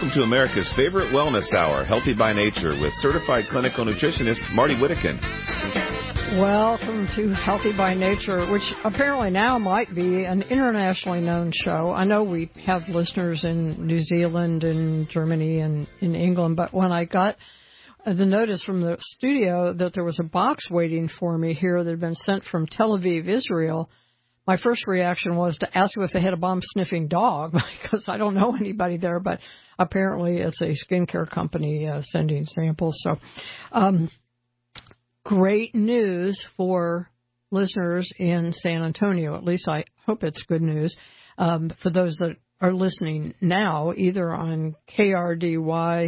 Welcome to America's favorite wellness hour, Healthy by Nature, with certified clinical nutritionist Marty Whittakin. Welcome to Healthy by Nature, which apparently now might be an internationally known show. I know we have listeners in New Zealand and Germany and in England, but when I got the notice from the studio that there was a box waiting for me here that had been sent from Tel Aviv, Israel, my first reaction was to ask if they had a bomb-sniffing dog, because I don't know anybody there, but apparently it's a skincare company sending samples. So great news for listeners in San Antonio. At least I hope it's good news for those that are listening now, either on KRDY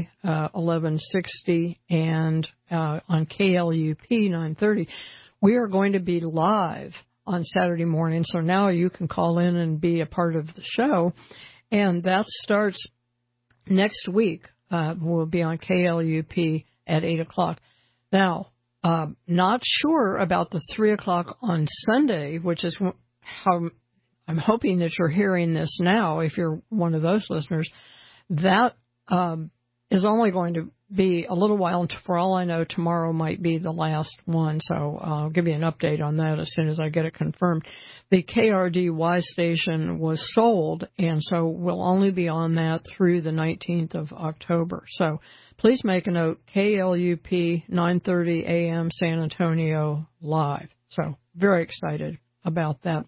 1160 and on KLUP 930. We are going to be live on Saturday morning, so now you can call in and be a part of the show. And that starts next week. We'll be on KLUP at 8 o'clock. Now, not sure about the 3 o'clock on Sunday, which is how I'm hoping that you're hearing this now, if you're one of those listeners. That is only going to be a little while. For all I know, tomorrow might be the last one, so I'll give you an update on that as soon as I get it confirmed. The KRDY station was sold, and so we'll only be on that through the 19th of October. So please make a note, KLUP 9:30 a.m. San Antonio live. So very excited about that.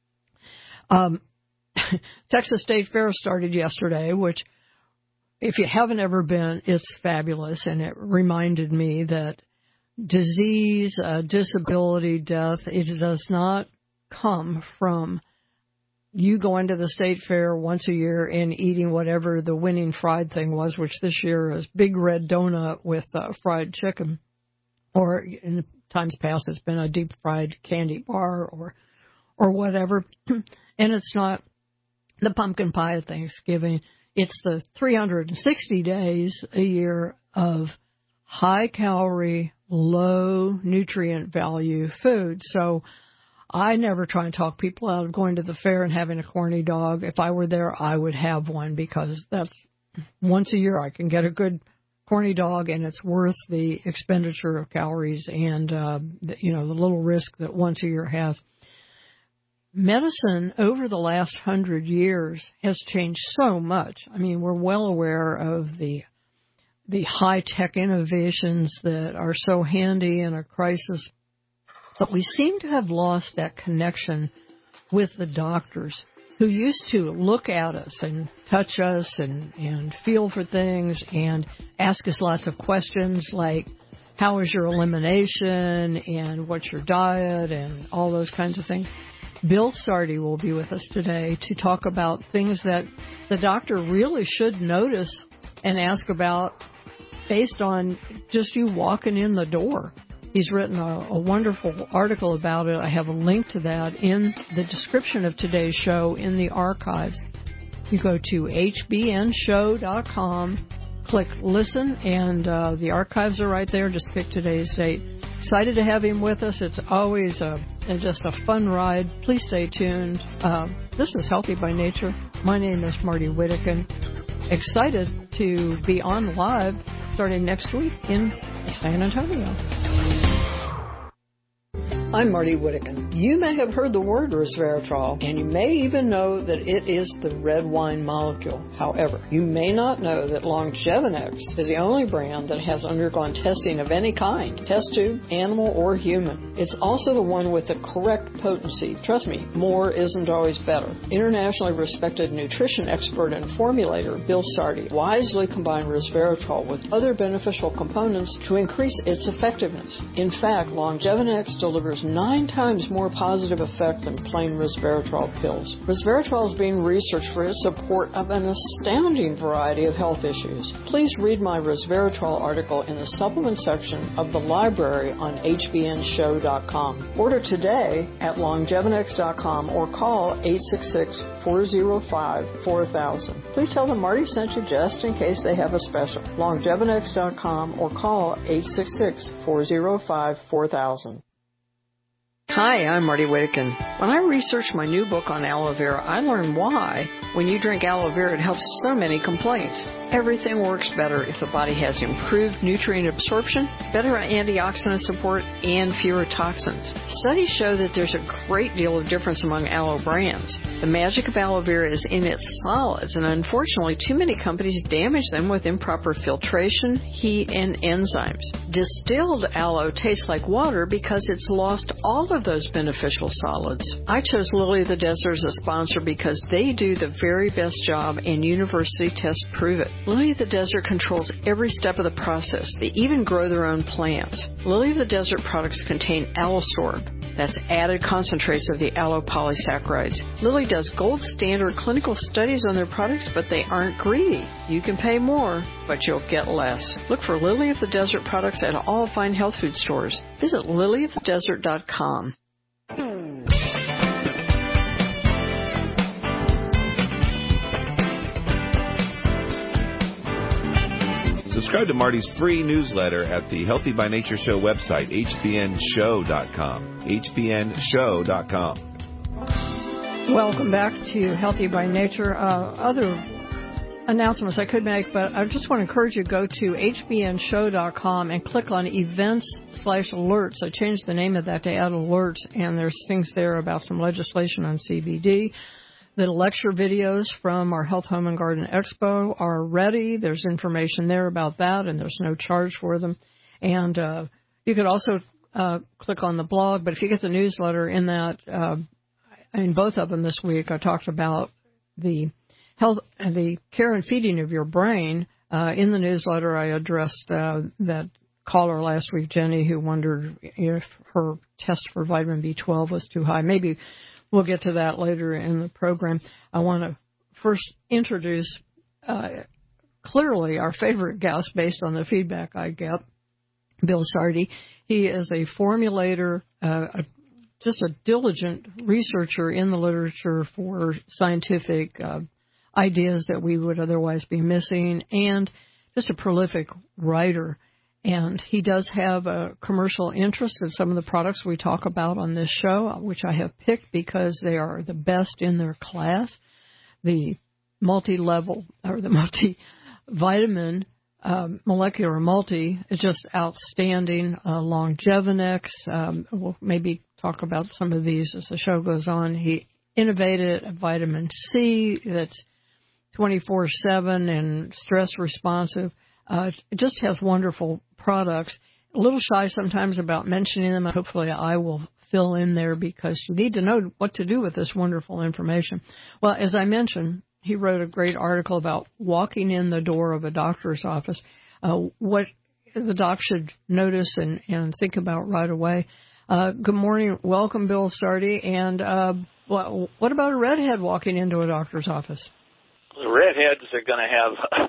Texas State Fair started yesterday, which, if you haven't ever been, it's fabulous, and it reminded me that disease, disability, death, it does not come from you going to the state fair once a year and eating whatever the winning fried thing was, which this year is Big Red Donut with fried chicken, or in times past it's been a deep fried candy bar or whatever. And it's not the pumpkin pie at Thanksgiving. It's the 360 days a year of high-calorie, low-nutrient value food. So I never try and talk people out of going to the fair and having a corny dog. If I were there, I would have one, because that's once a year I can get a good corny dog, and it's worth the expenditure of calories and the little risk that once a year has. Medicine over the last 100 years has changed so much. I mean, we're well aware of the high-tech innovations that are so handy in a crisis, but we seem to have lost that connection with the doctors who used to look at us and touch us and feel for things and ask us lots of questions like, how is your elimination and what's your diet and all those kinds of things. Bill Sardi will be with us today to talk about things that the doctor really should notice and ask about based on just you walking in the door. He's written a wonderful article about it. I have a link to that in the description of today's show in the archives. You go to hbnshow.com, click listen, and the archives are right there. Just pick today's date. Excited to have him with us. It's always just a fun ride. Please stay tuned. This is Healthy by Nature. My name is Marty Whittakin. Excited to be on live starting next week in San Antonio. I'm Marty Whittakin. You may have heard the word resveratrol, and you may even know that it is the red wine molecule. However, you may not know that Longevinex is the only brand that has undergone testing of any kind, test tube, animal, or human. It's also the one with the correct potency. Trust me, more isn't always better. Internationally respected nutrition expert and formulator Bill Sardi wisely combined resveratrol with other beneficial components to increase its effectiveness. In fact, Longevinex delivers 9 times more positive effect than plain resveratrol pills. Resveratrol is being researched for its support of an astounding variety of health issues. Please read my resveratrol article in the supplement section of the library on hbnshow.com. Order today at longevinex.com or call 866-405-4000. Please tell them Marty sent you just in case they have a special. longevinex.com or call 866-405-4000. Hi, I'm Marty Whittakin. When I researched my new book on aloe vera, I learned why, when you drink aloe vera, it helps so many complaints. Everything works better if the body has improved nutrient absorption, better antioxidant support, and fewer toxins. Studies show that there's a great deal of difference among aloe brands. The magic of aloe vera is in its solids, and unfortunately, too many companies damage them with improper filtration, heat, and enzymes. Distilled aloe tastes like water because it's lost all of those beneficial solids. I chose Lily of the Desert as a sponsor because they do the very best job, and university tests prove it. Lily of the Desert controls every step of the process. They even grow their own plants. Lily of the Desert products contain Allosorb. That's added concentrates of the aloe polysaccharides. Lily does gold standard clinical studies on their products, but they aren't greedy. You can pay more, but you'll get less. Look for Lily of the Desert products at all fine health food stores. Visit lilyofthedesert.com. Subscribe to Marty's free newsletter at the Healthy by Nature Show website, hbnshow.com. hbnshow.com. Welcome back to Healthy by Nature. Other announcements I could make, but I just want to encourage you to go to hbnshow.com and click on events/alerts. I changed the name of that to add alerts, and there's things there about some legislation on CBD. The lecture videos from our Health, Home, and Garden Expo are ready. There's information there about that, and there's no charge for them. And you could also click on the blog, but if you get the newsletter in that, in both of them this week, I talked about the health and the care and feeding of your brain. In the newsletter, I addressed that caller last week, Jenny, who wondered if her test for vitamin B12 was too high. Maybe we'll get to that later in the program. I want to first introduce clearly our favorite guest based on the feedback I get, Bill Sardi. He is a formulator, just a diligent researcher in the literature for scientific ideas that we would otherwise be missing, and just a prolific writer. And he does have a commercial interest in some of the products we talk about on this show, which I have picked because they are the best in their class. The multi-level, or the multivitamin, molecular multi is just outstanding. Longevinex, we'll maybe talk about some of these as the show goes on. He innovated a vitamin C that's 24/7 and stress responsive. It just has wonderful products. A little shy sometimes about mentioning them. Hopefully I will fill in there because you need to know what to do with this wonderful information. Well, as I mentioned, he wrote a great article about walking in the door of a doctor's office, what the doc should notice and think about right away. Good morning. Welcome, Bill Sardi. And what about a redhead walking into a doctor's office? The redheads are going to have,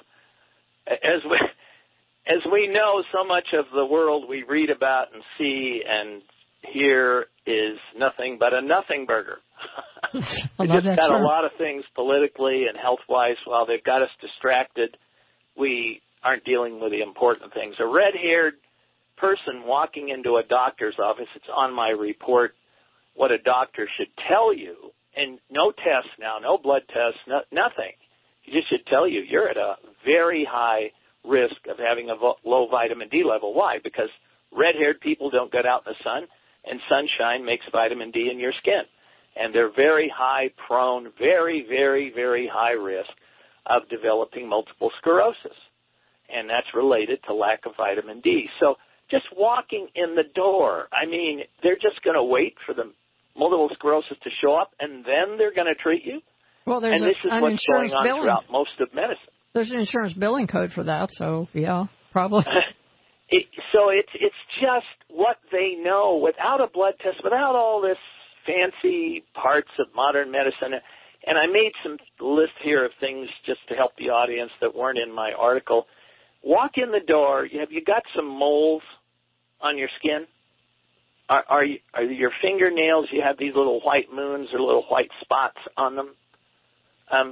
as we know, so much of the world we read about and see and hear is nothing but a nothing burger. They just got a lot of things politically and health-wise. While they've got us distracted, we aren't dealing with the important things. A red-haired person walking into a doctor's office, it's on my report, what a doctor should tell you, and no tests now, no blood tests, nothing. He just should tell you you're at a very high risk of having a low vitamin D level. Why? Because red-haired people don't get out in the sun, and sunshine makes vitamin D in your skin. And they're very high prone, very, very, very high risk of developing multiple sclerosis. And that's related to lack of vitamin D. So just walking in the door, I mean, they're just going to wait for the multiple sclerosis to show up, and then they're going to treat you? Well, there's and this is what's going on throughout most of medicine. There's an insurance billing code for that, so yeah, probably. So it's just what they know without a blood test, without all this fancy parts of modern medicine. And I made some list here of things just to help the audience that weren't in my article. Walk in the door. Have you got some moles on your skin? Are your fingernails, you have these little white moons or little white spots on them?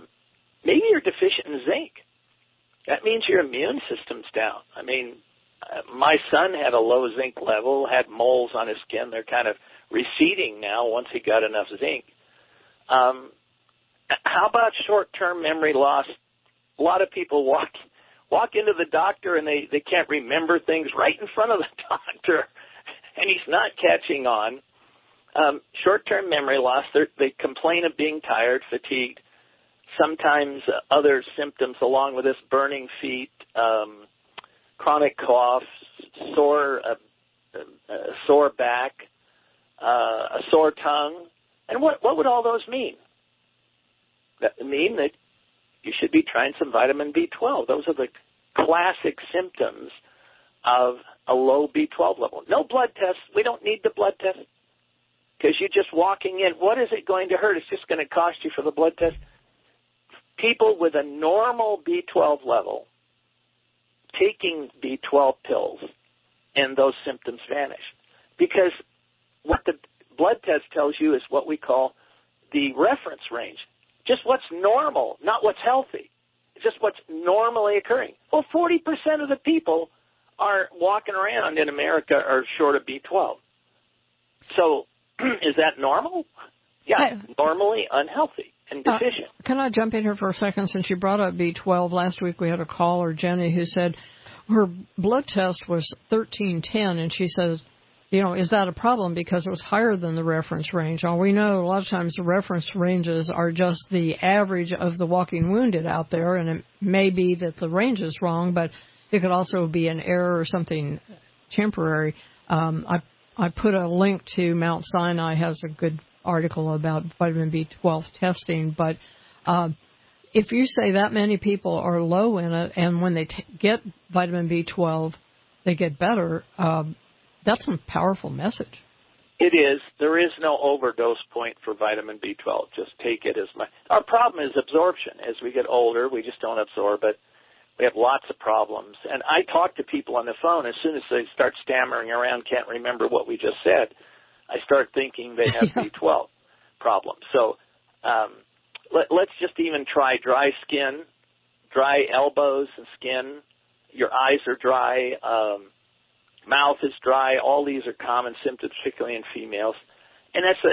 Maybe you're deficient in zinc. That means your immune system's down. I mean, My son had a low zinc level, had moles on his skin. They're kind of receding now once he got enough zinc. How about short-term memory loss? A lot of people walk into the doctor and they can't remember things right in front of the doctor, and he's not catching on. Short-term memory loss, they complain of being tired, fatigued, sometimes other symptoms along with this: burning feet, chronic cough, sore back, a sore tongue. And what would all those mean? That mean that you should be trying some vitamin B12. Those are the classic symptoms of a low B12 level. No blood test. We don't need the blood test because you're just walking in. What is it going to hurt? It's just going to cost you for the blood test. People with a normal B12 level taking B12 pills, and those symptoms vanish. Because what the blood test tells you is what we call the reference range. Just what's normal, not what's healthy. It's just what's normally occurring. Well, 40% of the people are walking around in America are short of B12. So is that normal? Yeah, normally unhealthy and deficient. Can I jump in here for a second? Since you brought up B12, last week we had a caller, Jenny, who said her blood test was 1310, and she says, is that a problem because it was higher than the reference range? Well, we know a lot of times the reference ranges are just the average of the walking wounded out there, and it may be that the range is wrong, but it could also be an error or something temporary. I put a link to Mount Sinai, has a good article about vitamin B12 testing, but if you say that many people are low in it, and when they get vitamin B12, they get better, that's a powerful message. It is. There is no overdose point for vitamin B12. Just take it as much. Our problem is absorption. As we get older, we just don't absorb it. We have lots of problems. And I talk to people on the phone. As soon as they start stammering around, can't remember what we just said, I start thinking they have B12 problems. So let's just even try dry skin, dry elbows and skin. Your eyes are dry. Mouth is dry. All these are common symptoms, particularly in females. And that's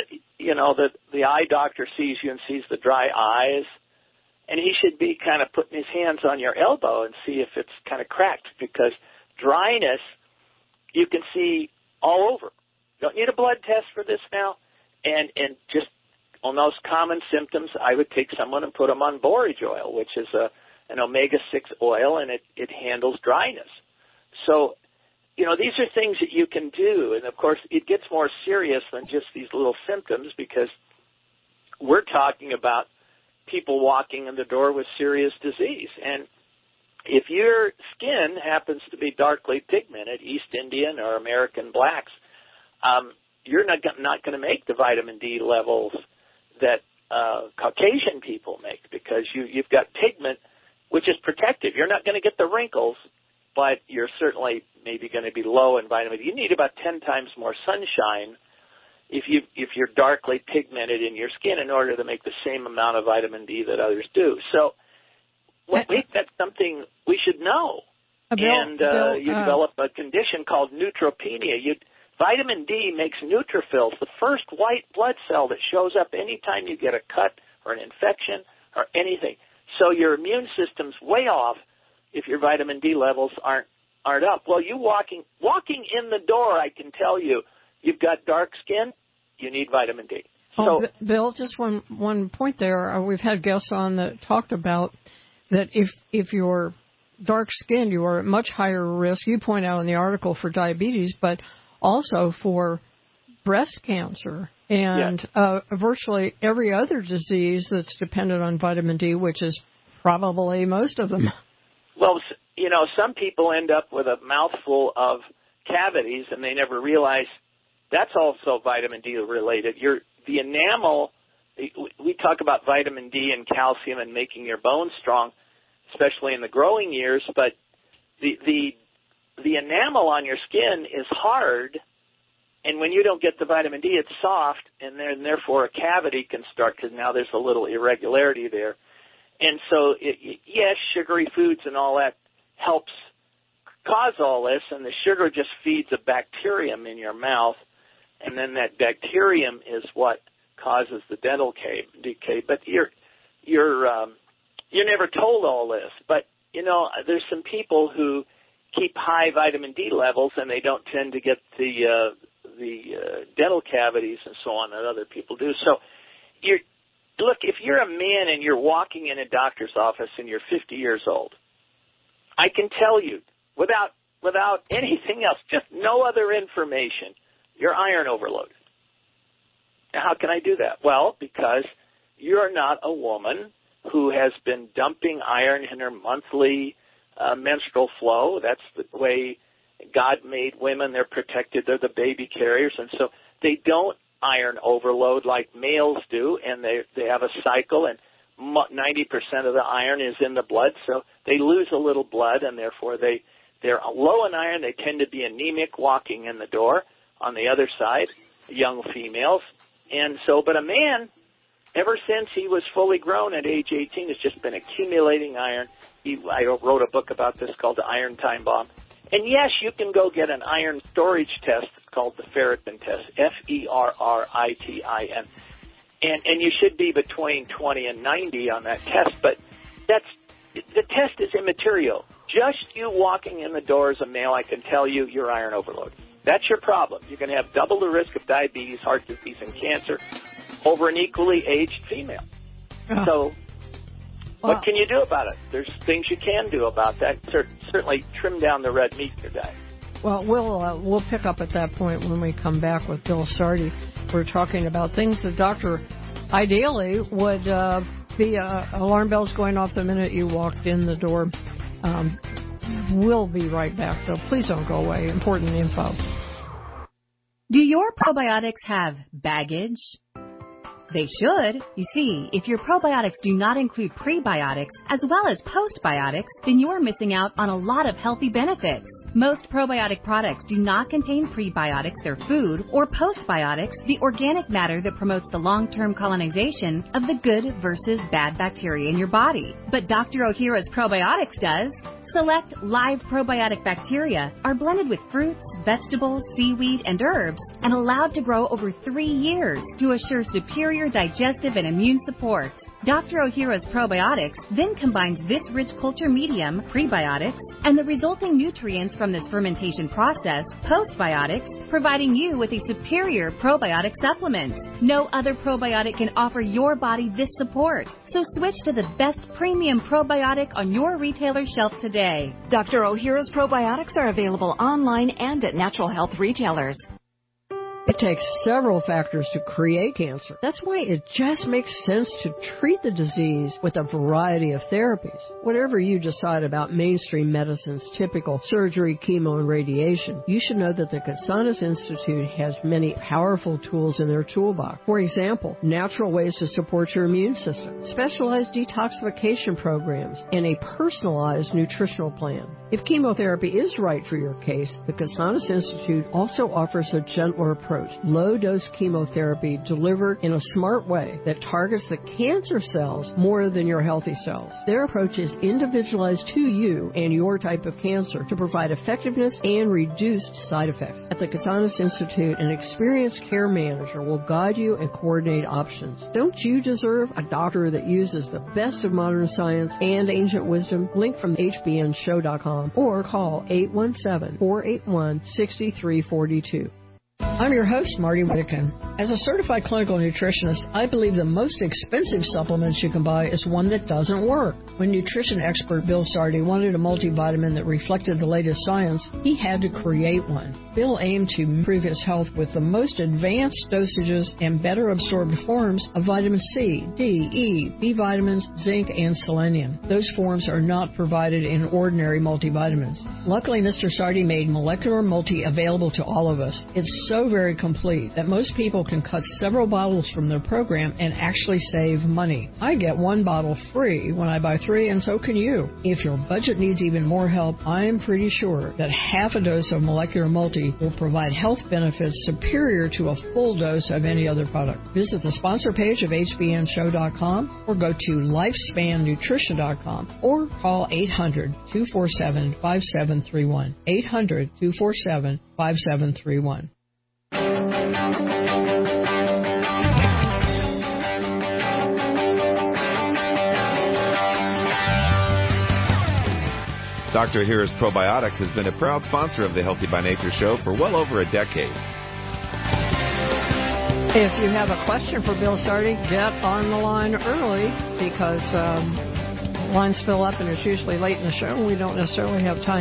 the eye doctor sees you and sees the dry eyes, and he should be kind of putting his hands on your elbow and see if it's kind of cracked, because dryness you can see all over. You don't need a blood test for this now. And just on those common symptoms, I would take someone and put them on borage oil, which is an omega-6 oil, and it handles dryness. So these are things that you can do. And, of course, it gets more serious than just these little symptoms, because we're talking about people walking in the door with serious disease. And if your skin happens to be darkly pigmented, East Indian or American blacks, you're not going to make the vitamin D levels that Caucasian people make, because you've got pigment, which is protective. You're not going to get the wrinkles, but you're certainly maybe going to be low in vitamin D. You need about 10 times more sunshine if you're darkly pigmented in your skin in order to make the same amount of vitamin D that others do. So I think that's something we should know. Bill, you develop a condition called neutropenia. Vitamin D makes neutrophils, the first white blood cell that shows up anytime you get a cut or an infection or anything. So your immune system's way off if your vitamin D levels aren't up. Well, you walking in the door, I can tell you've got dark skin, you need vitamin D. So, Bill, just one point there. We've had guests on that talked about that if you're dark-skinned, you are at much higher risk. You point out in the article for diabetes, but also for breast cancer and virtually every other disease that's dependent on vitamin D, which is probably most of them. Well, some people end up with a mouthful of cavities, and they never realize that's also vitamin D related. The enamel, we talk about vitamin D and calcium and making your bones strong, especially in the growing years, but the enamel on your skin is hard, and when you don't get the vitamin D, it's soft, and therefore a cavity can start, because now there's a little irregularity there. And so, yes, sugary foods and all that helps cause all this, and the sugar just feeds a bacterium in your mouth, and then that bacterium is what causes the dental decay. But you're never told all this. But there's some people who keep high vitamin D levels, and they don't tend to get the dental cavities and so on that other people do. So look, if you're a man and you're walking in a doctor's office and you're 50 years old, I can tell you without anything else, just no other information, you're iron overloaded. Now, how can I do that? Well, because you're not a woman who has been dumping iron in her monthly menstrual flow. That's the way God made women. They're protected. They're the baby carriers. And so they don't iron overload like males do, and they have a cycle, and 90% of the iron is in the blood. So they lose a little blood, and therefore they're low in iron. They tend to be anemic walking in the door on the other side, young females. And so, but a man, ever since he was fully grown at age 18, has just been accumulating iron. I wrote a book about this called The Iron Time Bomb. And yes, you can go get an iron storage test called the ferritin test, F-E-R-R-I-T-I-N. And you should be between 20 and 90 on that test, but the test is immaterial. Just you walking in the door as a male, I can tell you you're iron overloaded. That's your problem. You're going to have double the risk of diabetes, heart disease, and cancer over an equally aged female. So what can you do about it? There's things you can do about that. Certainly trim down the red meat in your diet. Well, we'll pick up at that point when we come back with Bill Sardi. We're talking about things the doctor ideally would be alarm bells going off the minute you walked in the door. We'll be right back, so please don't go away. Important info. Do your probiotics have baggage? They should. You see, if your probiotics do not include prebiotics as well as postbiotics, then you are missing out on a lot of healthy benefits. Most probiotic products do not contain prebiotics, their food, or postbiotics, the organic matter that promotes the long-term colonization of the good versus bad bacteria in your body. But Dr. Ohhira's Probiotics does. Select live probiotic bacteria are blended with fruits, vegetables, seaweed, and herbs and allowed to grow over 3 years to assure superior digestive and immune support. Dr. Ohhira's Probiotics then combines this rich culture medium, prebiotics, and the resulting nutrients from this fermentation process, postbiotics, providing you with a superior probiotic supplement. No other probiotic can offer your body this support. So switch to the best premium probiotic on your retailer shelf today. Dr. Ohhira's Probiotics are available online and at natural health retailers. It takes several factors to create cancer. That's why it just makes sense to treat the disease with a variety of therapies. Whatever you decide about mainstream medicine's typical surgery, chemo, and radiation, you should know that the Casanas Institute has many powerful tools in their toolbox. For example, natural ways to support your immune system, specialized detoxification programs, and a personalized nutritional plan. If chemotherapy is right for your case, the Casanas Institute also offers a gentler approach. Low-dose chemotherapy delivered in a smart way that targets the cancer cells more than your healthy cells. Their approach is individualized to you and your type of cancer to provide effectiveness and reduced side effects. At the Casanas Institute, an experienced care manager will guide you and coordinate options. Don't you deserve a doctor that uses the best of modern science and ancient wisdom? Link from hbnshow.com or call 817-481-6342. I'm your host, Marty Whittakin. As a certified clinical nutritionist, I believe the most expensive supplements you can buy is one that doesn't work. When nutrition expert Bill Sardi wanted a multivitamin that reflected the latest science, he had to create one. Bill aimed to improve his health with the most advanced dosages and better absorbed forms of vitamin C, D, E, B vitamins, zinc, and selenium. Those forms are not provided in ordinary multivitamins. Luckily, Mr. Sardi made Molecular Multi available to all of us. It's so very complete that most people can cut several bottles from their program and actually save money. I get one bottle free when I buy 3, and so can you. If your budget needs even more help, I'm pretty sure that half a dose of Molecular Multi will provide health benefits superior to a full dose of any other product. Visit the sponsor page of hbnshow.com or go to lifespannutrition.com or call 800-247-5731. 800-247-5731. Dr. Ohhira's Probiotics has been a proud sponsor of the Healthy by Nature show for well over a decade. If you have a question for Bill Sardi, get on the line early because lines fill up and it's usually late in the show and we don't necessarily have time.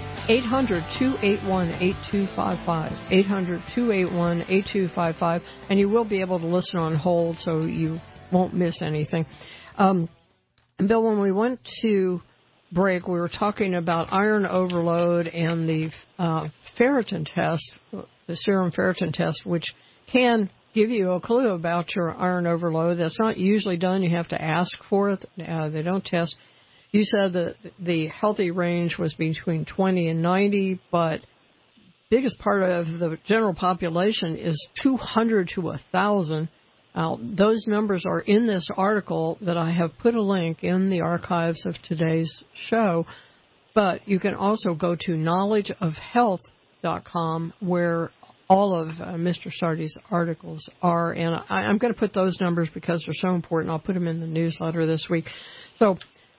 800-281-8255. 800-281-8255. And you will be able to listen on hold so you won't miss anything. And Bill, when we went to break, we were talking about iron overload and the ferritin test, the serum ferritin test, which can give you a clue about your iron overload. That's not usually done. You have to ask for it. They don't test. You said that the healthy range was between 20 and 90, but biggest part of the general population is 200 to 1,000. Those numbers are in this article that I have put a link in the archives of today's show, but you can also go to knowledgeofhealth.com where all of Mr. Sardi's articles are, and I'm going to put those numbers because they're so important. I'll put them in the newsletter this week. So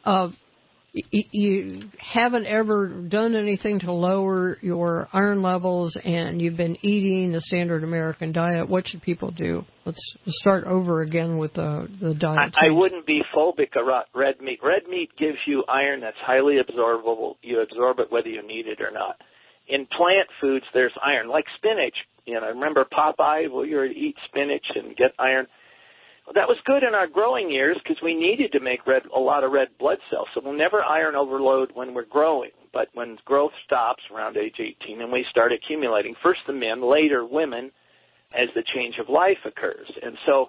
you haven't ever done anything to lower your iron levels, and you've been eating the standard American diet. What should people do? Let's start over again with the diet. I wouldn't be phobic about red meat. Red meat gives you iron that's highly absorbable. You absorb it whether you need it or not. In plant foods, there's iron, like spinach. You know, remember Popeye? Well, you eat spinach and get iron. Well, that was good in our growing years because we needed to make a lot of red blood cells. So we'll never iron overload when we're growing. But when growth stops around age 18 and we start accumulating, first the men, later women, as the change of life occurs. And so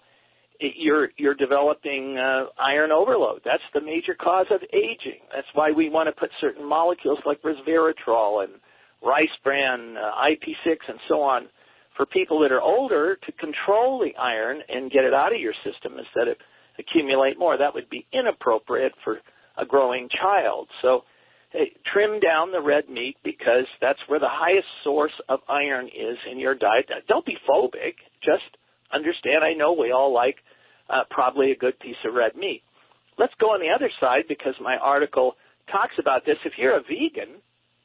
you're developing iron overload. That's the major cause of aging. That's why we want to put certain molecules like resveratrol and rice bran, IP6, and so on for people that are older to control the iron and get it out of your system instead of accumulate more. That would be inappropriate for a growing child. So trim down the red meat because that's where the highest source of iron is in your diet. Don't be phobic. Just understand, I know we all like probably a good piece of red meat. Let's go on the other side because my article talks about this. If you're a vegan,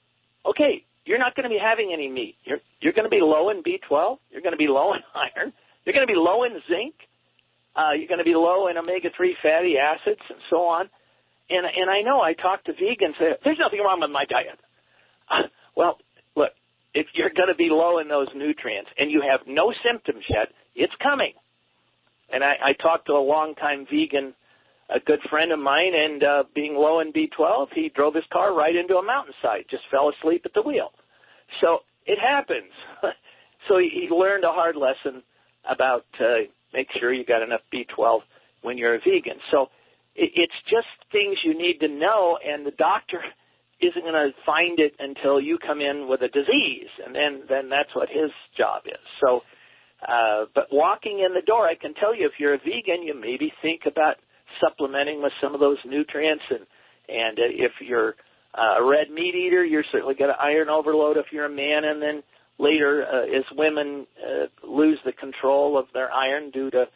okay, you're not going to be having any meat. You're going to be low in B12. You're going to be low in iron. You're going to be low in zinc. You're going to be low in omega-3 fatty acids and so on. And I know I talk to vegans. There's nothing wrong with my diet. Well, look, if you're going to be low in those nutrients and you have no symptoms yet, it's coming. And I talked to a longtime vegan, a good friend of mine, and being low in B12, he drove his car right into a mountainside, just fell asleep at the wheel. So it happens. So he learned a hard lesson about make sure you got enough B12 when you're a vegan. So it's just things you need to know, and the doctor isn't going to find it until you come in with a disease, and then that's what his job is. So, but walking in the door, I can tell you if you're a vegan, you maybe think about supplementing with some of those nutrients, and if you're a red meat eater, you're certainly going to iron overload if you're a man, and then later as women lose the control of their iron due to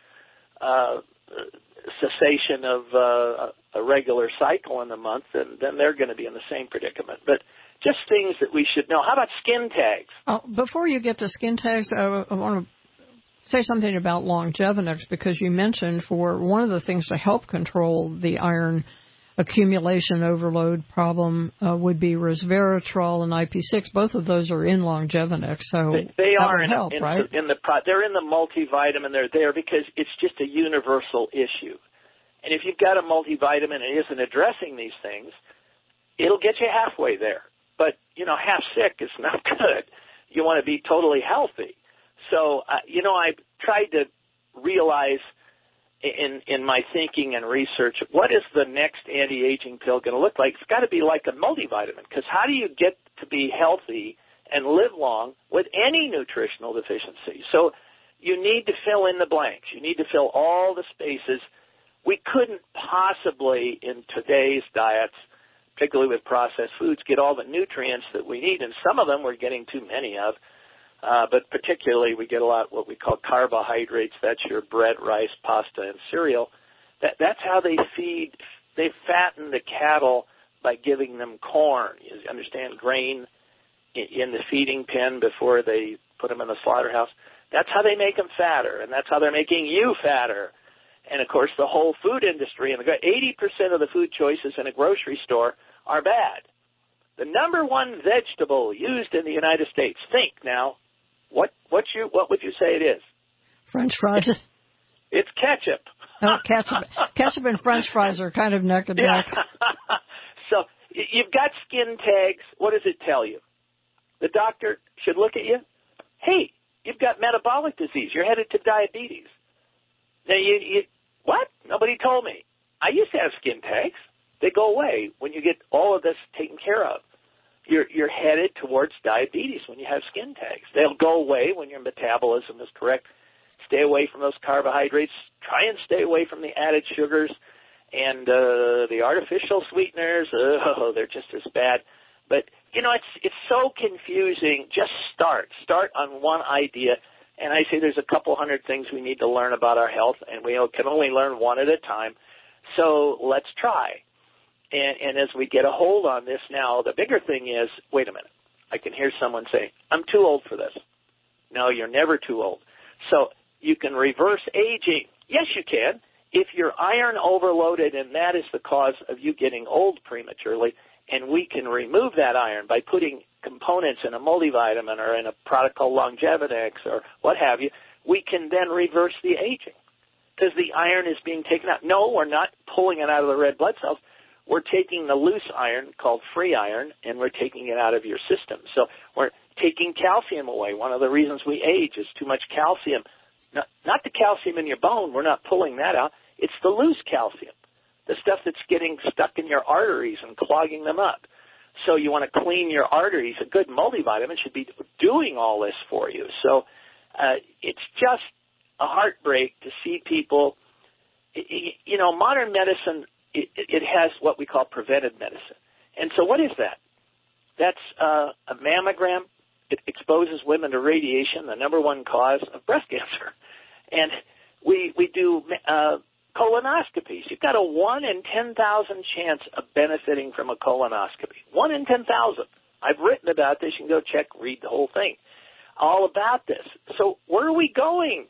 cessation of a regular cycle in the month, and then they're going to be in the same predicament. But just things that we should know. How about skin tags? Before you get to skin tags, I want to say something about Longevinex, because you mentioned for one of the things to help control the iron accumulation overload problem would be resveratrol and IP6. Both of those are in Longevinex, so they that are would help, right? They're in the multivitamin. They're there because it's just a universal issue. And if you've got a multivitamin and it isn't addressing these things, it'll get you halfway there. But, half sick is not good. You want to be totally healthy. So, I tried to realize in my thinking and research, what is the next anti-aging pill going to look like? It's got to be like a multivitamin, because how do you get to be healthy and live long with any nutritional deficiency? So you need to fill in the blanks. You need to fill all the spaces. We couldn't possibly, in today's diets, particularly with processed foods, get all the nutrients that we need, and some of them we're getting too many of. But particularly we get a lot what we call carbohydrates. That's your bread, rice, pasta, and cereal. That's how they fatten the cattle by giving them corn. You understand, grain in the feeding pen before they put them in the slaughterhouse. That's how they make them fatter, and that's how they're making you fatter. And, of course, the whole food industry, and 80% of the food choices in a grocery store are bad. The number one vegetable used in the United States, think now, what would you say it is? French fries. It's ketchup. Oh, ketchup and French fries are kind of neck and neck. So you've got skin tags. What does it tell you? The doctor should look at you. Hey, you've got metabolic disease. You're headed to diabetes. Now, what? Nobody told me. I used to have skin tags. They go away when you get all of this taken care of. You're headed towards diabetes when you have skin tags. They'll go away when your metabolism is correct. Stay away from those carbohydrates. Try and stay away from the added sugars and the artificial sweeteners. They're just as bad. But, it's so confusing. Just start. Start on one idea. And I say there's a couple hundred things we need to learn about our health, and we can only learn one at a time. So let's try. And as we get a hold on this now, the bigger thing is, wait a minute. I can hear someone say, I'm too old for this. No, you're never too old. So you can reverse aging. Yes, you can. If you're iron overloaded, and that is the cause of you getting old prematurely, and we can remove that iron by putting components in a multivitamin or in a product called Longevitex or what have you, we can then reverse the aging because the iron is being taken out. No, we're not pulling it out of the red blood cells. We're taking the loose iron called free iron, and we're taking it out of your system. So we're taking calcium away. One of the reasons we age is too much calcium. Not the calcium in your bone. We're not pulling that out. It's the loose calcium, the stuff that's getting stuck in your arteries and clogging them up. So you want to clean your arteries. A good multivitamin should be doing all this for you. So it's just a heartbreak to see people. Modern medicine, it has what we call preventive medicine. And so what is that? That's a mammogram. It exposes women to radiation, the number one cause of breast cancer. And we do colonoscopies. You've got a 1 in 10,000 chance of benefiting from a colonoscopy. 1 in 10,000. I've written about this. You can go read the whole thing. All about this. So where are we going?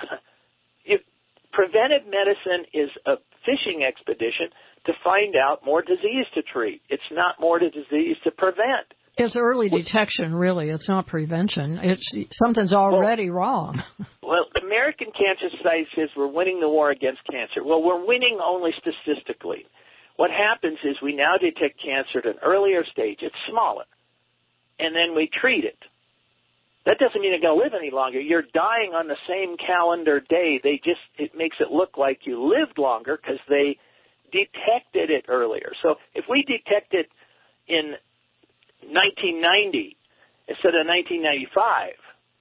Preventive medicine is a fishing expedition to find out more disease to treat. It's not more disease to prevent. It's early detection, really. It's not prevention. Something's already wrong. Well, the American Cancer Society says we're winning the war against cancer. Well, we're winning only statistically. What happens is we now detect cancer at an earlier stage. It's smaller. And then we treat it. That doesn't mean you're going to live any longer. You're dying on the same calendar day. It makes it look like you lived longer because they detected it earlier. So if we detect it in 1990 instead of 1995,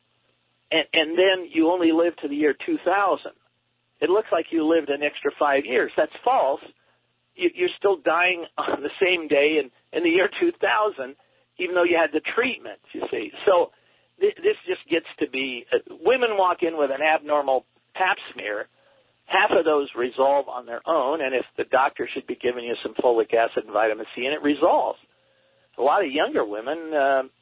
and then you only live to the year 2000, it looks like you lived an extra 5 years. That's false. You're still dying on the same day in the year 2000, even though you had the treatment, you see. So this just gets to be women walk in with an abnormal pap smear. Half of those resolve on their own, and if the doctor should be giving you some folic acid and vitamin C, and it resolves. A lot of younger women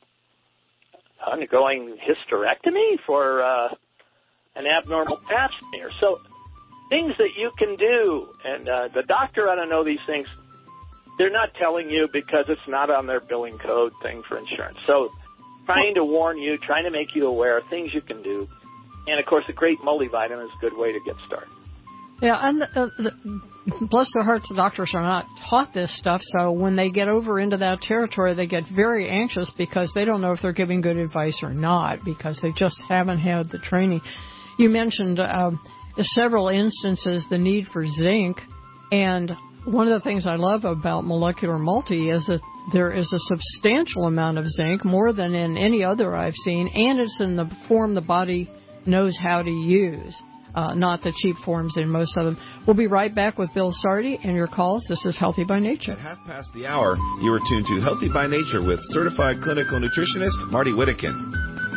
undergoing hysterectomy for an abnormal pap smear. So things that you can do, and the doctor ought to know these things. They're not telling you because it's not on their billing code thing for insurance. So trying to warn you, trying to make you aware of things you can do. And, of course, a great multivitamin is a good way to get started. Yeah, and bless their hearts, the doctors are not taught this stuff, so when they get over into that territory, they get very anxious because they don't know if they're giving good advice or not because they just haven't had the training. You mentioned several instances the need for zinc, and one of the things I love about Molecular Multi is that there is a substantial amount of zinc, more than in any other I've seen, and it's in the form the body knows how to use. Not the cheap forms in most of them. We'll be right back with Bill Sardi and your calls. This is Healthy by Nature. At 1:30, you are tuned to Healthy by Nature with certified clinical nutritionist Marty Whittakin.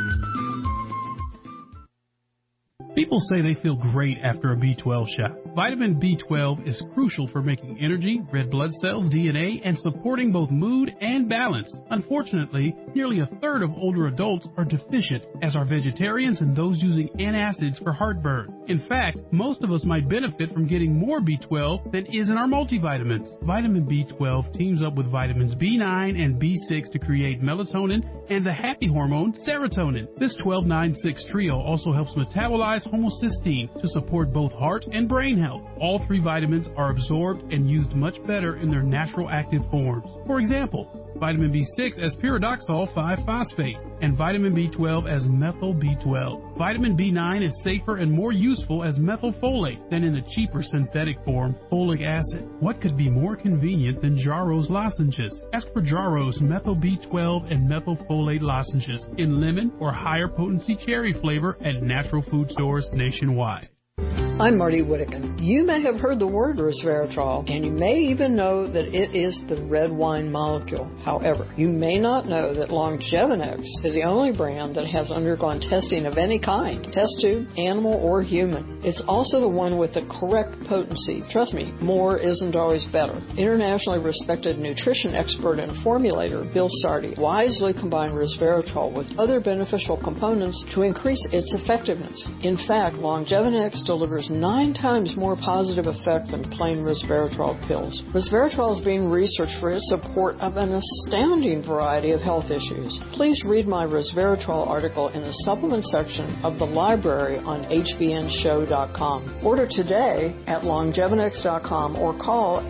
People say they feel great after a B12 shot. Vitamin B12 is crucial for making energy, red blood cells, DNA, and supporting both mood and balance. Unfortunately, nearly a third of older adults are deficient, as are vegetarians and those using antacids for heartburn. In fact, most of us might benefit from getting more B12 than is in our multivitamins. Vitamin B12 teams up with vitamins B9 and B6 to create melatonin and the happy hormone, serotonin. This 12-9-6 trio also helps metabolize homocysteine to support both heart and brain health. All three vitamins are absorbed and used much better in their natural active forms. For example, vitamin B6 as pyridoxal 5-phosphate, and vitamin B12 as methyl B12. Vitamin B9 is safer and more useful as methylfolate than in the cheaper synthetic form, folic acid. What could be more convenient than Jarro's lozenges? Ask for Jarro's methyl B12 and methylfolate lozenges in lemon or higher potency cherry flavor at natural food stores nationwide. I'm Marty Whittakin. You may have heard the word resveratrol, and you may even know that it is the red wine molecule. However, you may not know that Longevinex is the only brand that has undergone testing of any kind, test tube, animal or human. It's also the one with the correct potency. Trust me, more isn't always better. Internationally respected nutrition expert and formulator Bill Sardi wisely combined resveratrol with other beneficial components to increase its effectiveness. In fact, Longevinex delivers 9 times more positive effect than plain resveratrol pills. Resveratrol is being researched for its support of an astounding variety of health issues. Please read my resveratrol article in the supplement section of the library on hbnshow.com. Order today at longevinex.com or call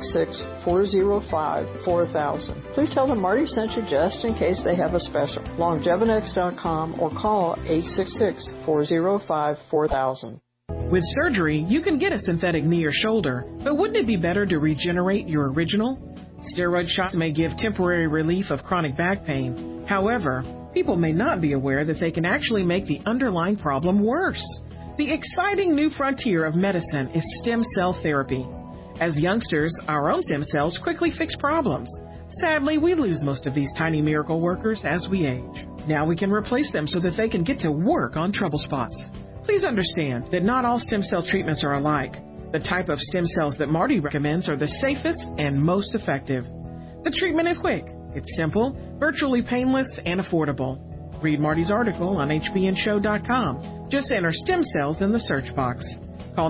866-405-4000. Please tell them Marty sent you just in case they have a special. longevinex.com or call 866-405-4000. With surgery, you can get a synthetic knee or shoulder, but wouldn't it be better to regenerate your original? Steroid shots may give temporary relief of chronic back pain. However, people may not be aware that they can actually make the underlying problem worse. The exciting new frontier of medicine is stem cell therapy. As youngsters, our own stem cells quickly fix problems. Sadly, we lose most of these tiny miracle workers as we age. Now we can replace them so that they can get to work on trouble spots. Please understand that not all stem cell treatments are alike. The type of stem cells that Marty recommends are the safest and most effective. The treatment is quick, it's simple, virtually painless, and affordable. Read Marty's article on hbnshow.com. Just enter stem cells in the search box. Call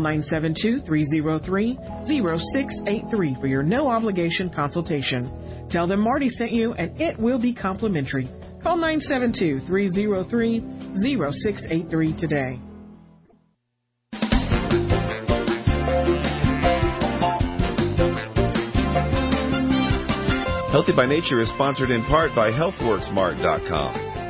972-303-0683 for your no-obligation consultation. Tell them Marty sent you, and it will be complimentary. Call 972-303-0683 today. Healthy by Nature is sponsored in part by HealthWorksMart.com.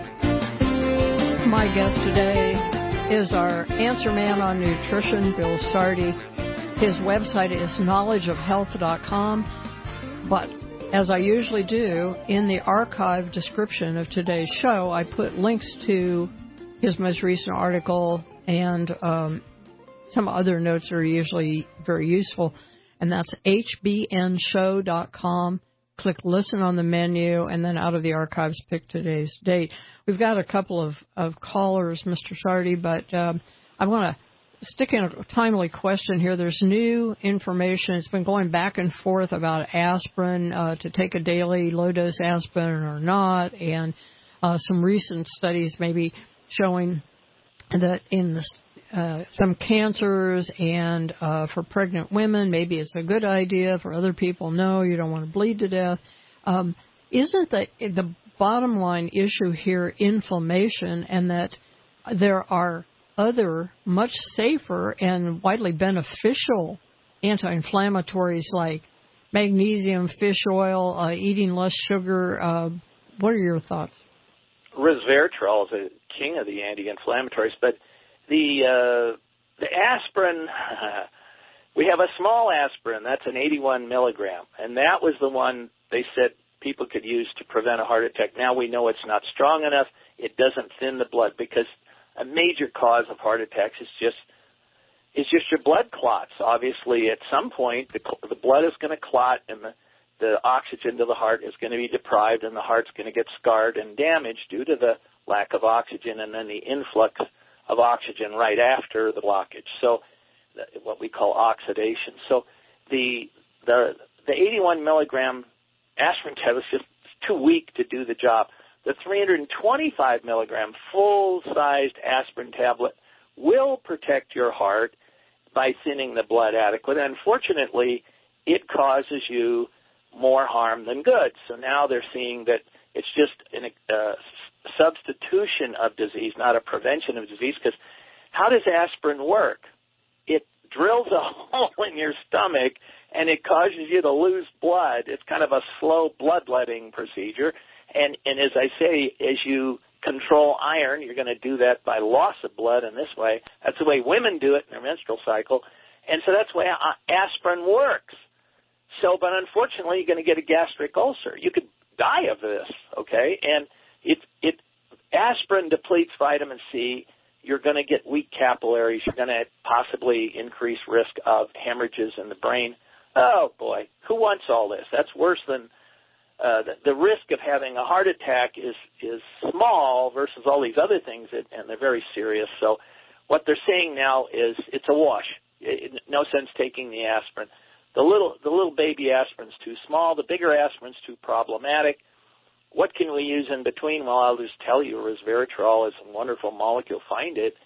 My guest today is our answer man on nutrition, Bill Sardi. His website is knowledgeofhealth.com. But as I usually do, in the archive description of today's show, I put links to his most recent article and some other notes that are usually very useful. And that's hbnshow.com. Click listen on the menu, and then out of the archives, pick today's date. We've got a couple of callers, Mr. Sardi, but I want to stick in a timely question here. There's new information. It's been going back and forth about aspirin, to take a daily low-dose aspirin or not, and some recent studies maybe showing that in some cancers and for pregnant women, maybe it's a good idea. For other people, no, you don't want to bleed to death. Isn't the bottom line issue here inflammation, and that there are other much safer and widely beneficial anti-inflammatories like magnesium, fish oil, eating less sugar. What are your thoughts? Resveratrol is the king of the anti-inflammatories, but the aspirin, we have a small aspirin. That's an 81 milligram, and that was the one they said people could use to prevent a heart attack. Now we know it's not strong enough. It doesn't thin the blood, because a major cause of heart attacks is just your blood clots. Obviously, at some point, the blood is going to clot, and the oxygen to the heart is going to be deprived, and the heart's going to get scarred and damaged due to the lack of oxygen, and then the influx of oxygen right after the blockage. So what we call oxidation. So the 81 milligram aspirin tablet is just too weak to do the job. The 325 milligram full-sized aspirin tablet will protect your heart by thinning the blood adequately. Unfortunately, it causes you more harm than good. So now they're seeing that it's just a substitution of disease, not a prevention of disease, because how does aspirin work? It drills a hole in your stomach, and it causes you to lose blood. It's kind of a slow bloodletting procedure. And as I say, as you control iron, you're going to do that by loss of blood in this way. That's the way women do it in their menstrual cycle. And so that's the way aspirin works. So, but unfortunately, you're going to get a gastric ulcer. You could die of this, okay? And aspirin depletes vitamin C. You're going to get weak capillaries. You're going to possibly increase risk of hemorrhages in the brain. Oh, boy, who wants all this? That's worse than the risk of having a heart attack is small versus all these other things, and they're very serious. So what they're saying now is it's a wash. No sense taking the aspirin. The little baby aspirin's too small. The bigger aspirin's too problematic. What can we use in between? Well, I'll just tell you, resveratrol is a wonderful molecule. Find it.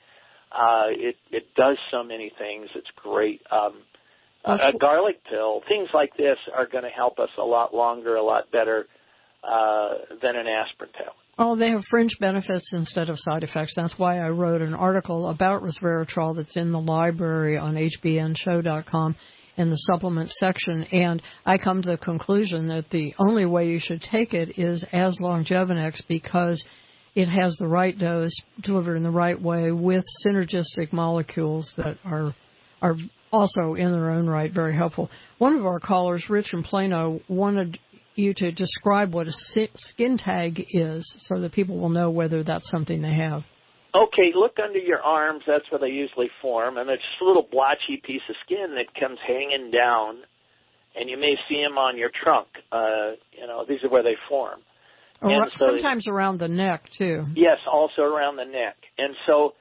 It does so many things. It's great. A garlic pill, things like this are going to help us a lot longer, a lot better than an aspirin tablet. Oh, they have fringe benefits instead of side effects. That's why I wrote an article about resveratrol that's in the library on hbnshow.com in the supplement section. And I come to the conclusion that the only way you should take it is as Longevinex, because it has the right dose delivered in the right way with synergistic molecules that are also in their own right very helpful. One of our callers, Rich in Plano, wanted you to describe what a skin tag is so that people will know whether that's something they have. Okay, look under your arms. That's where they usually form. And it's just a little blotchy piece of skin that comes hanging down, and you may see them on your trunk. These are where they form. And so sometimes around the neck, too. Yes, also around the neck. And so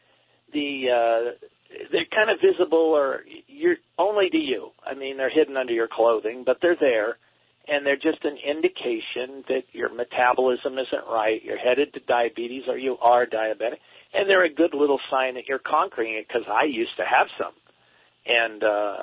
they're kind of visible, or only to you. I mean, they're hidden under your clothing, but they're there, and they're just an indication that your metabolism isn't right, you're headed to diabetes, or you are diabetic, and they're a good little sign that you're conquering it, because I used to have some, and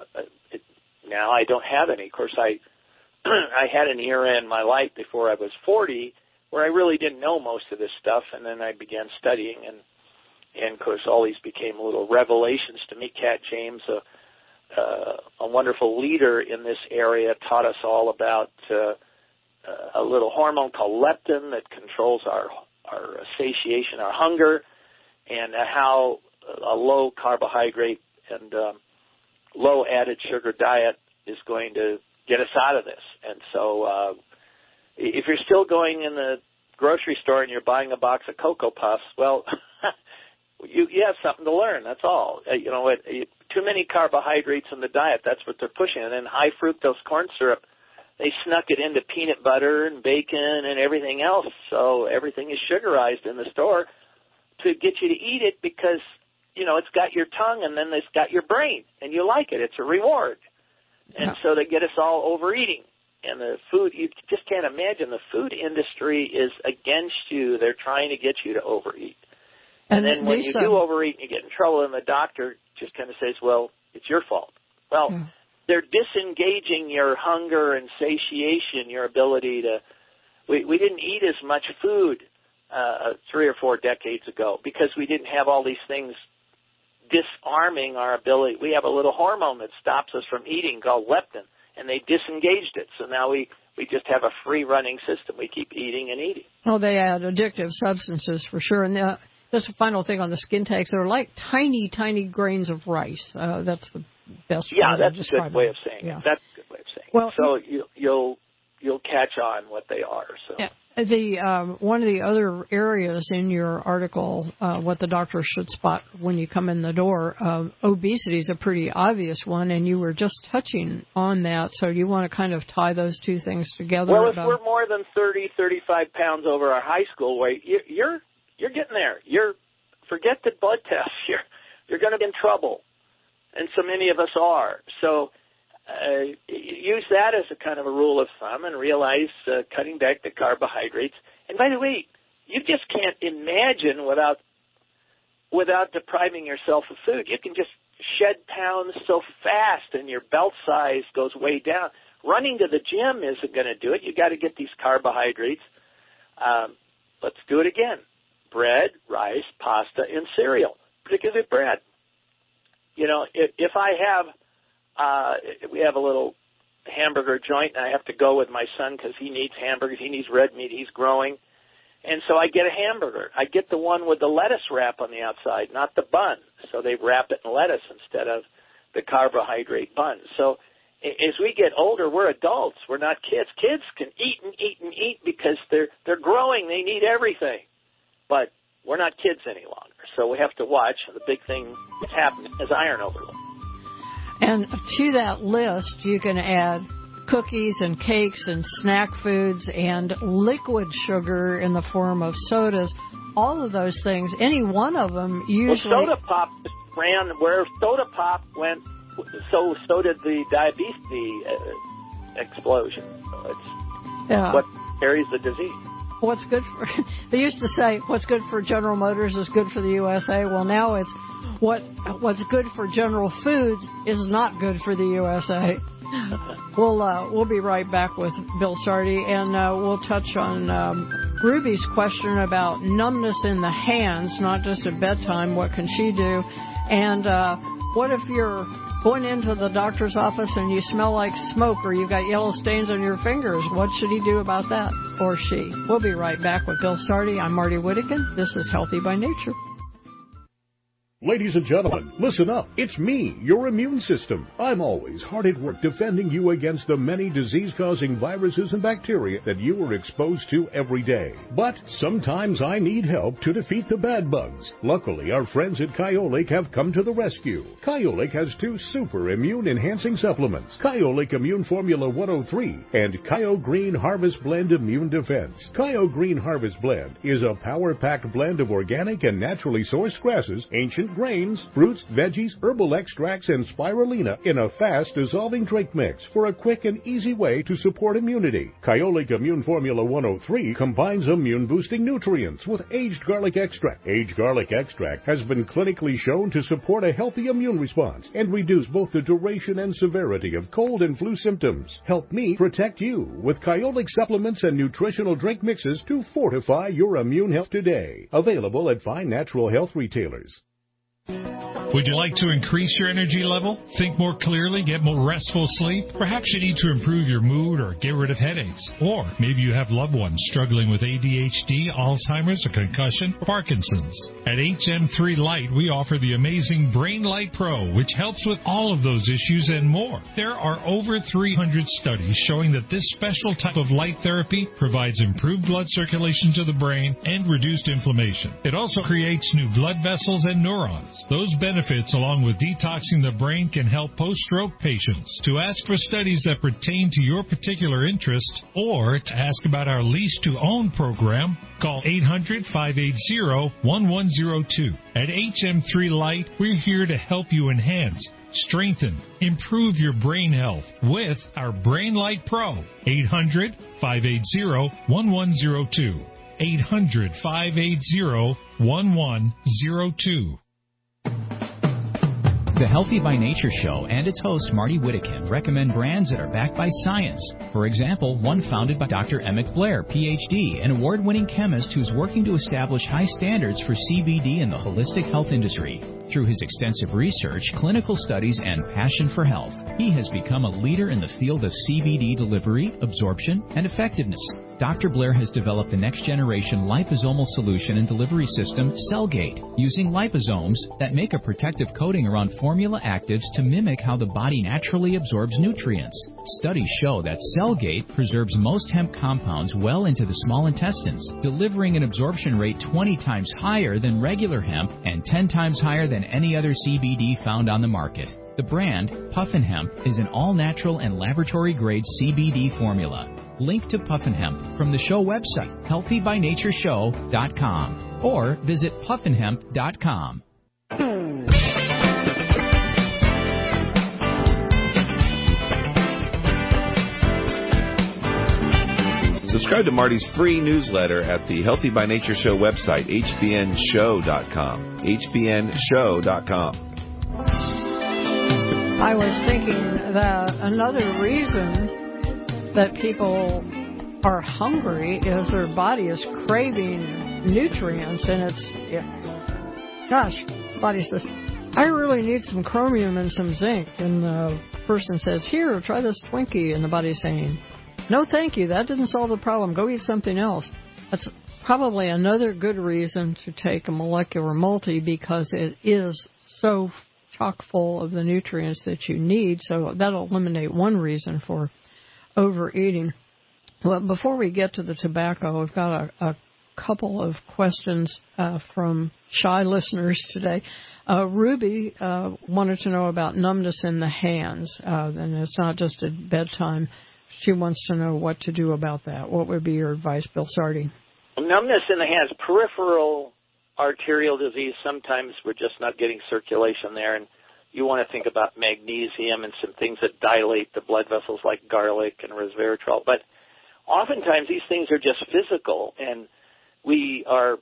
now I don't have any. Of course, I had an era in my life before I was 40 where I really didn't know most of this stuff, and then I began studying, and of course, all these became little revelations to me. Kat James, a wonderful leader in this area, taught us all about a little hormone called leptin that controls our satiation, our hunger, and how a low carbohydrate and low added sugar diet is going to get us out of this. And so if you're still going in the grocery store and you're buying a box of Cocoa Puffs, well, you have something to learn, that's all. Too many carbohydrates in the diet, that's what they're pushing. And then high fructose corn syrup, they snuck it into peanut butter and bacon and everything else. So everything is sugarized in the store to get you to eat it because, it's got your tongue and then it's got your brain. And you like it. It's a reward. And so they get us all overeating. And the food, you just can't imagine, the food industry is against you. They're trying to get you to overeat. And then when you do overeat and you get in trouble, and the doctor just kind of says, well, it's your fault. Well, they're disengaging your hunger and satiation, your ability to – we didn't eat as much food 3 or 4 decades ago because we didn't have all these things disarming our ability. We have a little hormone that stops us from eating called leptin, and they disengaged it. So now we just have a free-running system. We keep eating and eating. Oh, they add addictive substances for sure. And just a final thing on the skin takes. They're like tiny, tiny grains of rice. That's the best way to describe it. Yeah, that's a good way of saying it. That's a good way of saying it. So you'll catch on what they are. So. Yeah. One of the other areas in your article, what the doctor should spot when you come in the door, obesity is a pretty obvious one, and you were just touching on that. So you want to kind of tie those two things together? Well, if we're more than 30, 35 pounds over our high school weight, you're getting there. Forget the blood tests. You're going to be in trouble, and so many of us are. So. Use that as a kind of a rule of thumb and realize cutting back the carbohydrates. And by the way, you just can't imagine without depriving yourself of food. You can just shed pounds so fast and your belt size goes way down. Running to the gym isn't going to do it. You got to get these carbohydrates. Let's do it again. Bread, rice, pasta, and cereal, particularly bread. You know, if I have we have a little hamburger joint, and I have to go with my son because he needs hamburgers. He needs red meat. He's growing. And so I get a hamburger. I get the one with the lettuce wrap on the outside, not the bun. So they wrap it in lettuce instead of the carbohydrate bun. So as we get older, we're adults. We're not kids. Kids can eat and eat and eat because they're growing. They need everything. But we're not kids any longer. So we have to watch. The big thing that's happening is iron overload. And to that list, you can add cookies and cakes and snack foods and liquid sugar in the form of sodas. All of those things, any one of them usually... Well, soda pop ran where soda pop went, so did the diabetes explosion. So it's what carries the disease. What's good for... They used to say, what's good for General Motors is good for the USA. Well, now it's what's good for General Foods is not good for the USA. We'll be right back with Bill Sardi, and we'll touch on Ruby's question about numbness in the hands, not just at bedtime. What can she do? And what if you're going into the doctor's office and you smell like smoke or you've got yellow stains on your fingers? What should he do about that, or she? We'll be right back with Bill Sardi. I'm Marty Whittakin. This is Healthy by Nature. Ladies and gentlemen, listen up. It's me, your immune system. I'm always hard at work defending you against the many disease-causing viruses and bacteria that you are exposed to every day. But sometimes I need help to defeat the bad bugs. Luckily, our friends at Kyolic have come to the rescue. Kyolic has 2 super immune-enhancing supplements, Kyolic Immune Formula 103 and Kyo Green Harvest Blend Immune Defense. Kyo Green Harvest Blend is a power-packed blend of organic and naturally sourced grasses, ancient grains, fruits, veggies, herbal extracts, and spirulina in a fast-dissolving drink mix for a quick and easy way to support immunity. Kyolic Immune Formula 103 combines immune-boosting nutrients with aged garlic extract. Aged garlic extract has been clinically shown to support a healthy immune response and reduce both the duration and severity of cold and flu symptoms. Help me protect you with Kyolic supplements and nutritional drink mixes to fortify your immune health today. Available at fine natural health retailers. Would you like to increase your energy level, think more clearly, get more restful sleep? Perhaps you need to improve your mood or get rid of headaches. Or maybe you have loved ones struggling with ADHD, Alzheimer's, or concussion, or Parkinson's. At HM3 Light, we offer the amazing Brain Light Pro, which helps with all of those issues and more. There are over 300 studies showing that this special type of light therapy provides improved blood circulation to the brain and reduced inflammation. It also creates new blood vessels and neurons. Those benefits, along with detoxing the brain, can help post-stroke patients. To ask for studies that pertain to your particular interest or to ask about our lease-to-own program, call 800-580-1102. At HM3 Light, we're here to help you enhance, strengthen, improve your brain health with our Brain Light Pro. 800-580-1102. 800-580-1102. The Healthy by Nature Show and its host, Marty Whittakin, recommend brands that are backed by science. For example, one founded by Dr. Emmett Blair, Ph.D., an award-winning chemist who's working to establish high standards for CBD in the holistic health industry. Through his extensive research, clinical studies, and passion for health, he has become a leader in the field of CBD delivery, absorption, and effectiveness. Dr. Blair has developed the next-generation liposomal solution and delivery system, Cellgate, using liposomes that make a protective coating around formula actives to mimic how the body naturally absorbs nutrients. Studies show that Cellgate preserves most hemp compounds well into the small intestines, delivering an absorption rate 20 times higher than regular hemp and 10 times higher than any other CBD found on the market. The brand, Puffin Hemp, is an all-natural and laboratory-grade CBD formula. Link to Puffin Hemp from the show website, healthybynatureshow.com, or visit puffinhemp.com. Subscribe to Marty's free newsletter at the Healthy by Nature Show website, hbnshow.com, hbnshow.com. I was thinking that another reason that people are hungry is their body is craving nutrients, and body says, I really need some chromium and some zinc, and the person says, here, try this Twinkie, and the body's saying, no thank you, that didn't solve the problem, go eat something else. That's probably another good reason to take a molecular multi, because it is so chock full of the nutrients that you need, so that'll eliminate one reason for overeating. Well, before we get to the tobacco, we've got a couple of questions from shy listeners today. Ruby wanted to know about numbness in the hands, and it's not just at bedtime. She wants to know what to do about that. What would be your advice, Bill Sardi? Numbness in the hands, peripheral arterial disease. Sometimes we're just not getting circulation there, and you want to think about magnesium and some things that dilate the blood vessels like garlic and resveratrol. But oftentimes these things are just physical, and we are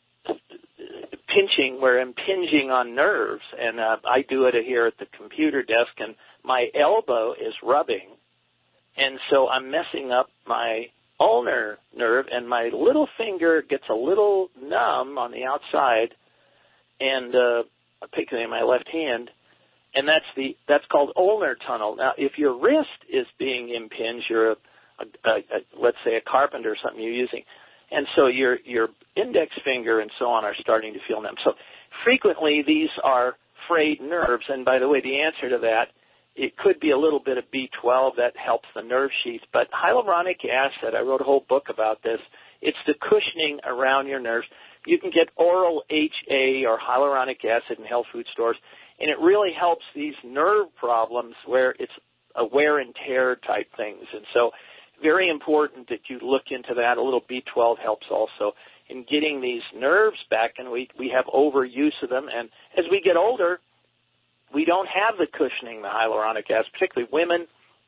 we're impinging on nerves. And I do it here at the computer desk, and my elbow is rubbing, and so I'm messing up my ulnar nerve, and my little finger gets a little numb on the outside, and particularly in my left hand. And that's called ulnar tunnel. Now, if your wrist is being impinged, you're let's say a carpenter or something you're using, and so your index finger and so on are starting to feel numb. So frequently these are frayed nerves. And by the way, the answer to that, it could be a little bit of B12 that helps the nerve sheath. But hyaluronic acid, I wrote a whole book about this. It's the cushioning around your nerves. You can get oral HA or hyaluronic acid in health food stores, and it really helps these nerve problems where it's a wear and tear type things. And so very important that you look into that. A little B12 helps also in getting these nerves back, and we have overuse of them. And as we get older, we don't have the cushioning, the hyaluronic acid, particularly women.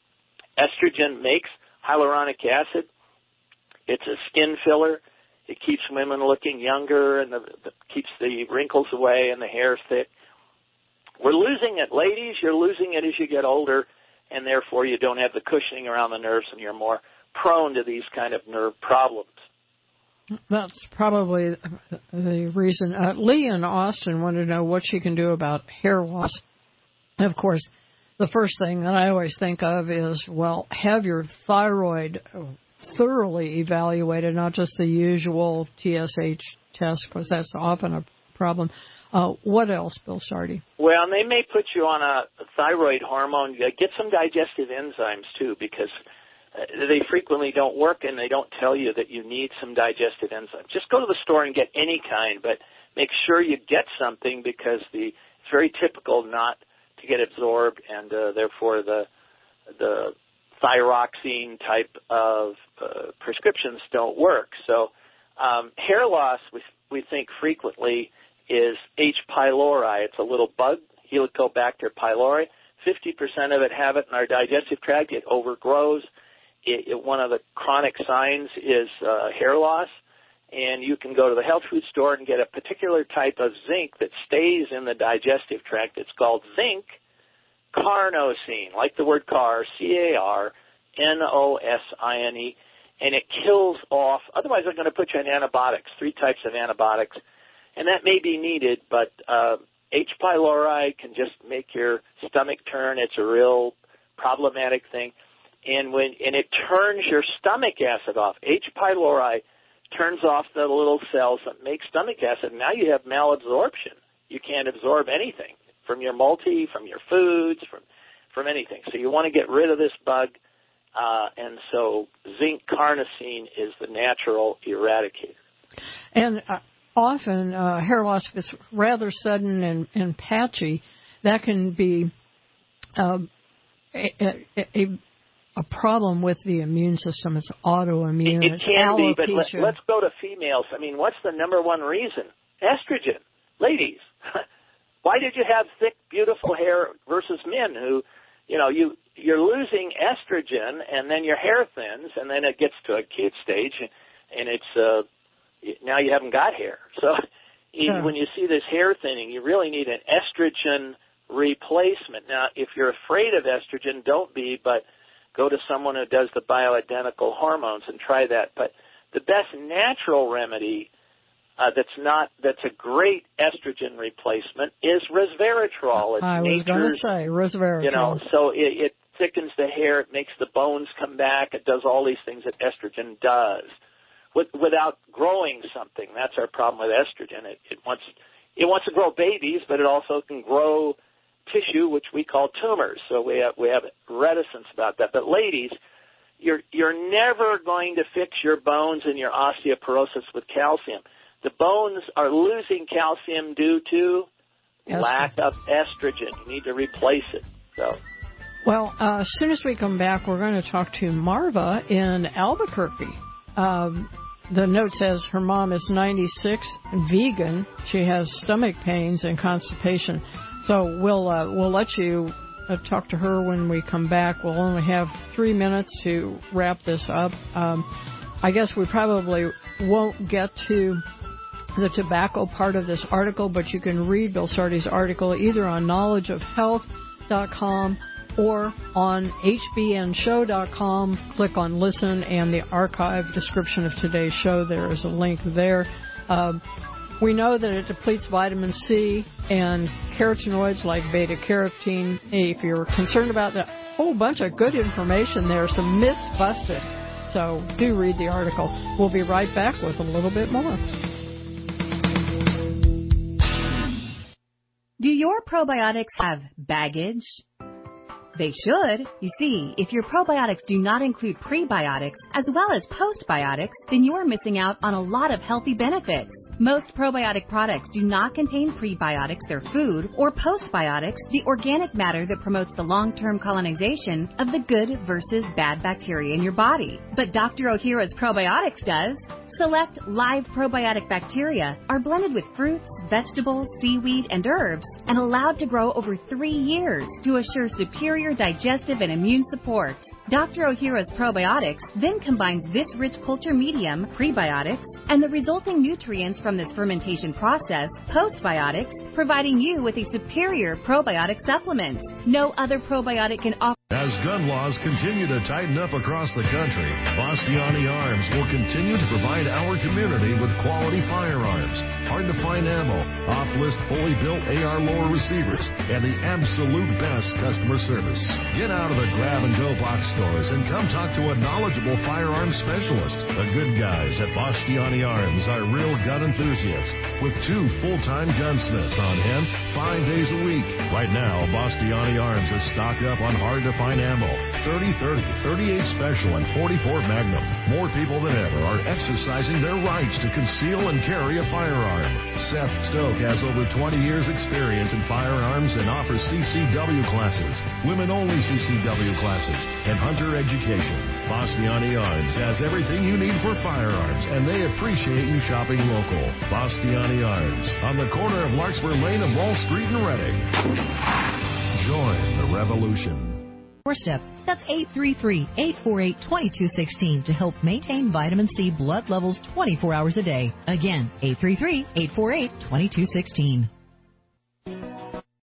Estrogen makes hyaluronic acid. It's a skin filler. It keeps women looking younger and keeps the wrinkles away and the hair thick. We're losing it. Ladies, you're losing it as you get older, and therefore you don't have the cushioning around the nerves, and you're more prone to these kind of nerve problems. That's probably the reason. Lee in Austin wanted to know what she can do about hair loss. And, of course, the first thing that I always think of is, well, have your thyroid thoroughly evaluated, not just the usual TSH test, because that's often a problem. What else, Bill Sardi? Well, they may put you on a thyroid hormone. Get some digestive enzymes, too, because they frequently don't work, and they don't tell you that you need some digestive enzymes. Just go to the store and get any kind, but make sure you get something, because it's very typical not to get absorbed, and therefore the thyroxine type of prescriptions don't work. So hair loss, we think frequently, is H. pylori. It's a little bug, Helicobacter pylori. 50% of it have it in our digestive tract. It overgrows. One of the chronic signs is hair loss, and you can go to the health food store and get a particular type of zinc that stays in the digestive tract. It's called zinc carnosine, like the word car, C-A-R-N-O-S-I-N-E, and it kills off. Otherwise, they're going to put you on antibiotics, 3 types of antibiotics, and that may be needed, but H. pylori can just make your stomach turn. It's a real problematic thing, and it turns your stomach acid off. H. pylori turns off the little cells that make stomach acid. Now you have malabsorption. You can't absorb anything from your multi, from your foods, from anything. So you want to get rid of this bug, and so zinc carnosine is the natural eradicator. And often hair loss, if it's rather sudden and patchy, that can be a problem with the immune system. It's autoimmune. It can be, but let's go to females. I mean, what's the number one reason? Estrogen. Ladies, why did you have thick, beautiful hair versus men who, you're losing estrogen, and then your hair thins, and then it gets to a acute stage, and it's now you haven't got hair. So when you see this hair thinning, you really need an estrogen replacement. Now, if you're afraid of estrogen, don't be, but go to someone who does the bioidentical hormones and try that. But the best natural remedy that's a great estrogen replacement is resveratrol. It's I was going to say resveratrol. So it thickens the hair, it makes the bones come back, it does all these things that estrogen does without growing something. That's our problem with estrogen. It wants to grow babies, but it also can grow tissue, which we call tumors. So we have reticence about that. But ladies, you're never going to fix your bones and your osteoporosis with calcium. The bones are losing calcium due to lack of estrogen. You need to replace it. So. Well, as soon as we come back, we're going to talk to Marva in Albuquerque. The note says her mom is 96, vegan. She has stomach pains and constipation. So we'll let you talk to her when we come back. We'll only have 3 minutes to wrap this up. I guess we probably won't get to the tobacco part of this article, but you can read Bill Sardi's article either on knowledgeofhealth.com or on hbnshow.com. Click on listen, and the archive description of today's show, there is a link there. We know that it depletes vitamin C and carotenoids like beta-carotene. If you're concerned about that, whole bunch of good information there, some myths busted. So do read the article. We'll be right back with a little bit more. Do your probiotics have baggage? They should. You see, if your probiotics do not include prebiotics as well as postbiotics, then you are missing out on a lot of healthy benefits. Most probiotic products do not contain prebiotics, their food, or postbiotics, the organic matter that promotes the long-term colonization of the good versus bad bacteria in your body. But Dr. Ohhira's probiotics does. Select live probiotic bacteria are blended with fruits, vegetables, seaweed, and herbs and allowed to grow over 3 years to assure superior digestive and immune support. Dr. Ohhira's probiotics then combines this rich culture medium, prebiotics, and the resulting nutrients from this fermentation process, postbiotics, providing you with a superior probiotic supplement. No other probiotic can offer. As gun laws continue to tighten up across the country, Bastiani Arms will continue to provide our community with quality firearms, hard-to-find ammo, off-list, fully built AR lower receivers, and the absolute best customer service. Get out of the grab-and-go box stores and come talk to a knowledgeable firearms specialist. The good guys at Bastiani Arms are real gun enthusiasts with 2 full-time gunsmiths on hand 5 days a week. Right now, Bastiani Arms is stocked up on hard-to-find ammo, 30-30, 38 Special, and 44 Magnum. More people than ever are exercising their rights to conceal and carry a firearm. Seth Stoke has over 20 years experience in firearms and offers CCW classes, women-only CCW classes, and hunter education. Bastiani Arms has everything you need for firearms, and they appreciate you shopping local. Bastiani Arms, on the corner of Larkspur Lane and Wall Street in Reading. Join the revolution. doorstep. That's 833-848-2216 to help maintain vitamin C blood levels 24 hours a day. Again, 833-848-2216.